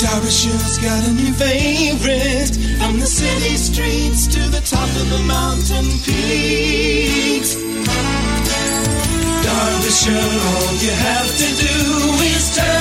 Derbyshire's got a new favorite. From the city streets to the top of the mountain peaks. Derbyshire, all you have to do is turn